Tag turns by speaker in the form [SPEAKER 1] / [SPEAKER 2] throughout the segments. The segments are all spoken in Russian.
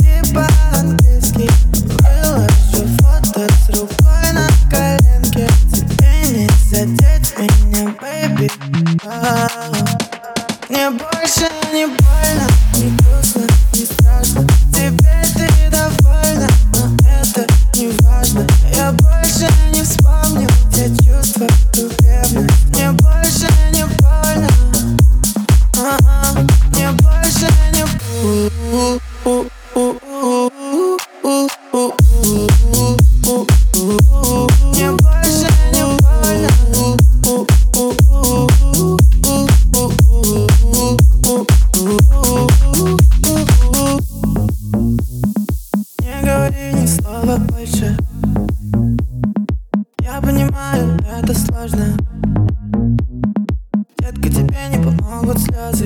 [SPEAKER 1] ты по-английски. Выложу фото с рукой на коленке. Тебе не задеть меня, baby. Мне больше не больно, не грустно, не страшно. Теперь ты довольна, но это не важно. Я больше не вспомню те чувства, ту ревность. Мне больше не больно, мне больше не больно. Мне больше не больно. Не говори ни слова больше. Я понимаю, это сложно. Детка, тебе не помогут слезы.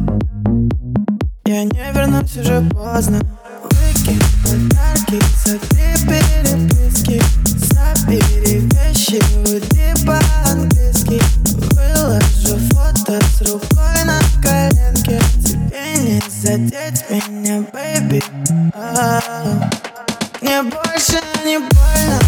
[SPEAKER 1] Я не вернусь, уже поздно. Выкинь подарки, сотри переписки. Забери вещи, уйди по-английски. Выложу фото с рукой на коленке. Тебе не задеть меня, baby. Мне больше не больно.